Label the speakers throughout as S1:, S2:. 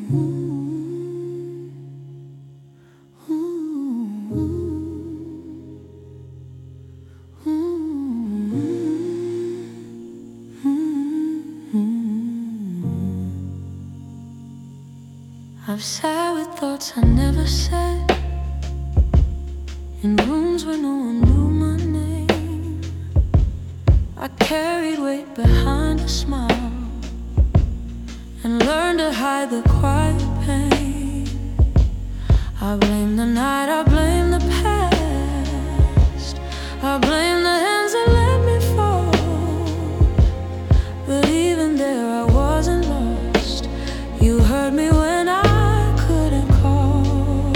S1: I've sat with thoughts I never said, in rooms where no one knew my name. I carried weight behind a smile and learned to hide the quiet pain. I blame the night, I blame the past, I blame the hands that let me fall. But even there I wasn't lost. You heard me when I couldn't call.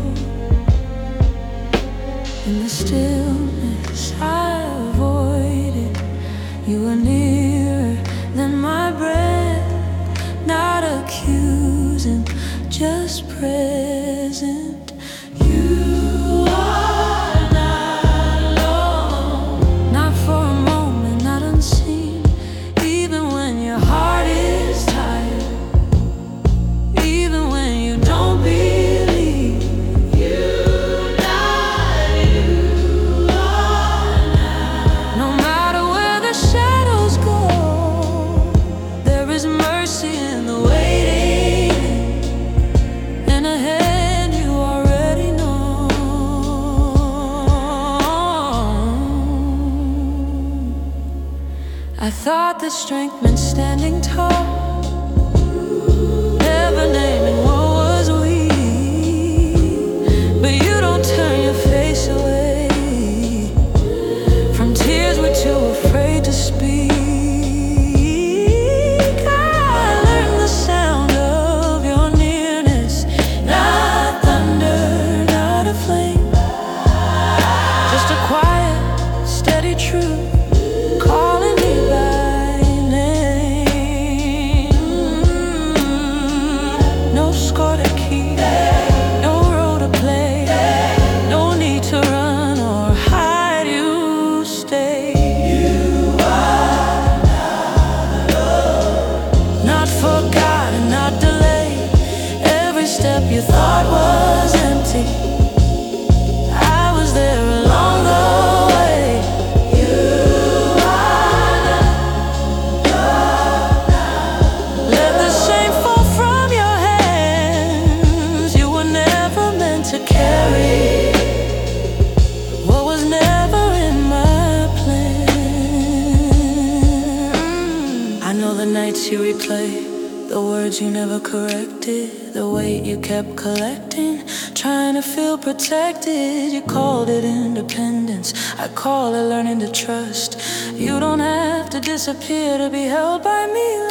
S1: In the stillness I avoided, you were nearer than my breath. Not accusing, just present. You are not alone, not for a moment, not unseen. Even when your heart is tired, even when you don't believe, you are not. No matter where the shadows go, there is mercy in the waiting, in a hand you already know. I thought that strength meant standing tall, never naming what was weak. But you don't turn your face away from tears we're too afraid to speak. I learned the sound of your nearness, not thunder, not a flame, just a quiet, steady truth calling me by name. No score to keep, no role to play, no need to run or hide, you stay. You are not forgotten, not delayed. Every step you thought was empty, I was there along the way. You are let the shame fall from your hands. You were never meant to carry what was never in my plan. I know the nights you replay, the words you never corrected, the weight you kept collecting, trying to feel protected. You called it independence, I call it learning to trust. You don't have to disappear to be held by me.